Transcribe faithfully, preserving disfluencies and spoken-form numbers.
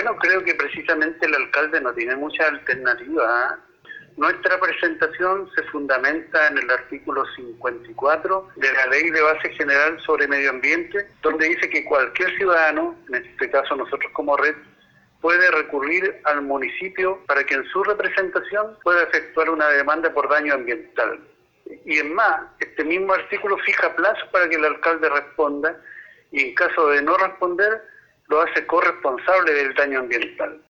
Bueno, creo que precisamente el alcalde no tiene mucha alternativa, ¿eh? Nuestra presentación se fundamenta en el artículo cincuenta y cuatro de la Ley de Base General sobre Medio Ambiente, donde dice que cualquier ciudadano, en este caso nosotros como red, puede recurrir al municipio para que en su representación pueda efectuar una demanda por daño ambiental. Y es más, este mismo artículo fija plazos para que el alcalde responda y en caso de no responder, lo hace corresponsable del daño ambiental.